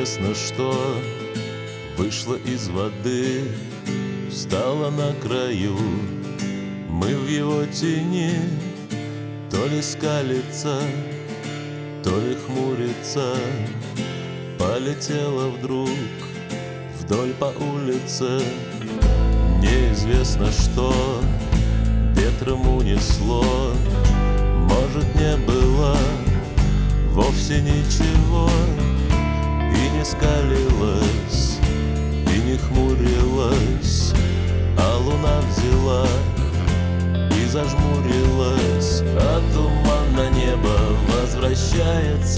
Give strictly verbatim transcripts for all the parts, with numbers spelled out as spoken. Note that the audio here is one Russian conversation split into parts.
Неизвестно что вышло из воды, встала на краю. Мы в его тени, то ли скалится, то ли хмурится. Полетела вдруг вдоль по улице. Неизвестно что ветром унесло. Может, не было вовсе ничего, и не скалилась, и не хмурилась, а луна взяла и зажмурилась. А туман на небо возвращается.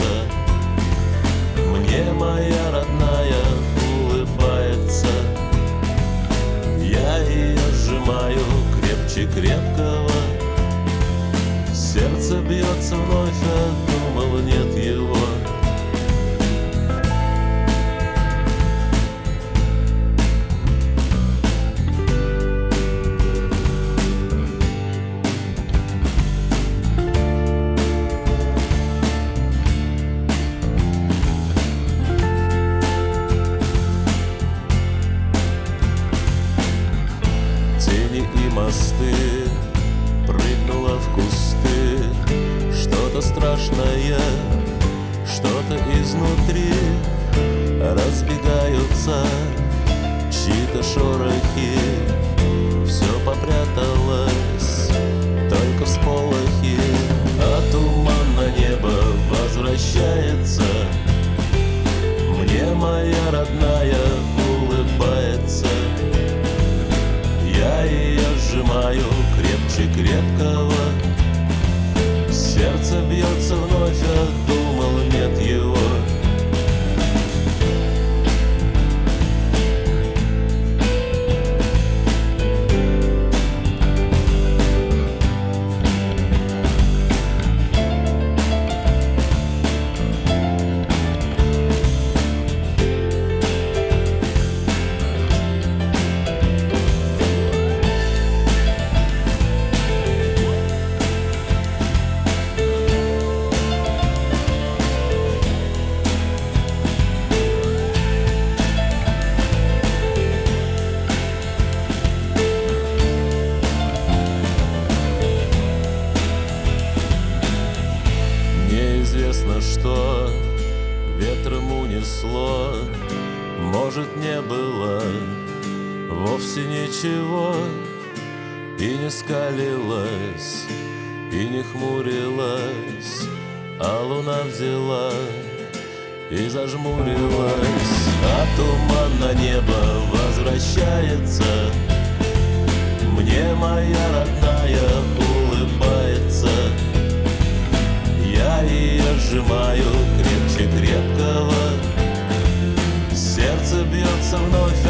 Мне моя родная улыбается. Я ее сжимаю крепче крепкого. Сердце бьется вновь, а думал, нет его. Тени и мосты, прыгнула в кусты. Что-то страшное, что-то изнутри. Разбегаются чьи-то шорохи. Все попряталось, только всполохи. А туман на небо возвращается. Мне моя родная улыбается. Я ее сжимаю крепче крепкого. Сердце бьется вновь, а думал, нет его. Неизвестно что ветром унесло. Может, не было вовсе ничего, и не скалилась, и не хмурилась, а луна взяла и зажмурилась. А туман на небо возвращается. Мне моя родная улыбается. Я ее сжимаю крепче крепкого. Сердце бьется вновь,